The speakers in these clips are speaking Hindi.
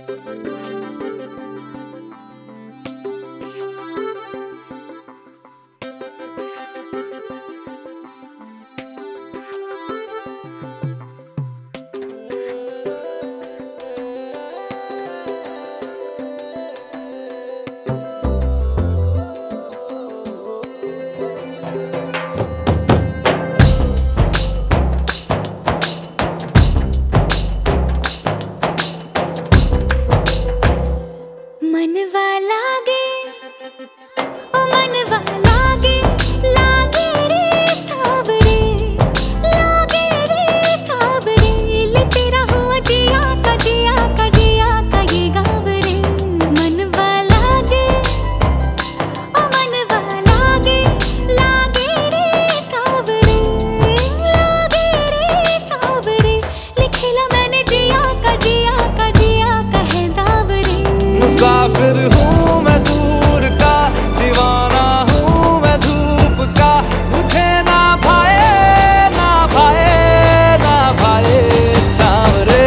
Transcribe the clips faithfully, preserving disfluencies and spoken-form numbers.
मनवा लागे ओ मनवा लागे लागे रे सावरे लागे रे सावरे ले तेरा हुआ जिया का जिया का जिया का ये गाँव रे मनवा लागे ओ मनवा लागे लागे रे सावरे लागे रे सावरे लिखेला मैंने जिया का जिया का जिया का है दाव रे। मुसाफिर हूँ मैं दूर का, दीवाना हूँ मैं धूप का, मुझे ना भाए ना भाए ना भाए छाँव रे।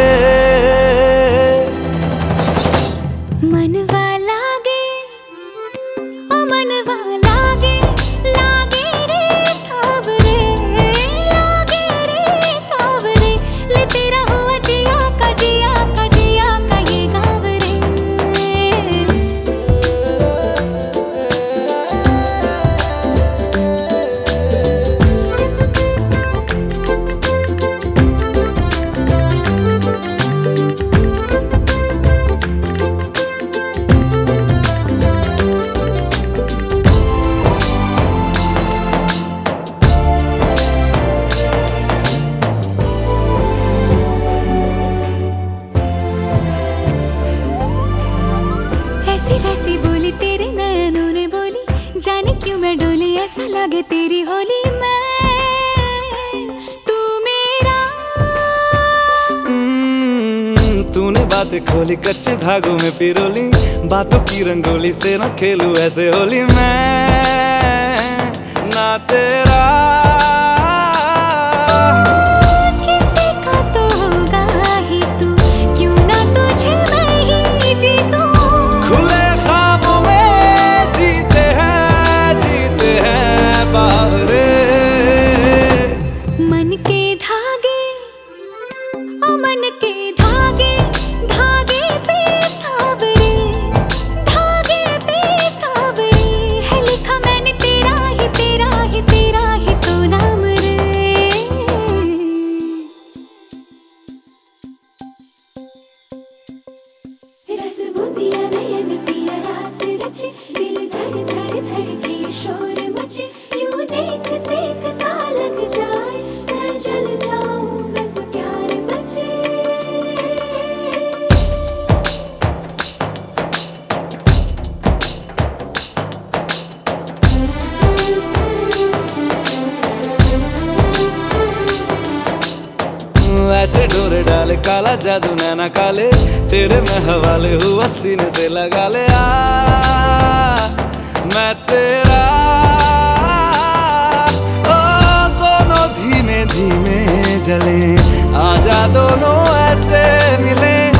मनवा लागे ओ मनवा लागे लागे रे सावरे लागे रे सावरे ले तेरा हुआ जिया का जिया का जिया का ये गाँव रे। ऐसी वैसी बोली तेरे नयनों ने बोली, जाने क्यों मैं डोली ऐसा लगे तेरी होली मैं तू मेरा। हम्म, तूने बातें खोली कच्चे धागों में पिरोली, बातों की रंगोली से न खेलूं ऐसे होली मैं ना तेरा। किसी का तो होगा ही तू, क्यों ना तुझे मैं ही जीतूं। खुले ख्वाबों में जीते हैं जीते हैं बाहरे। मन के धागे ओ मन के धागे धागे पे सावरे धागे पे सावरे है लिखा मैंने तेरा ही तेरा ही तेरा ही तो नाम रे। रस बूंदिया नयन पिया रास रचे, दिल धड़ धड़ धड़के शोर मचे, यूं देख सेक सा लग जाए मैं जल जाऊं बस प्यार बचे। ऐसे डोरे डाले काला जादू नैना काले, तेरे में हवाले हुआ सीने से लगा ले आ मैं तेरा। ओ दोनों धीमे धीमे जले, आजा दोनों ऐसे मिले।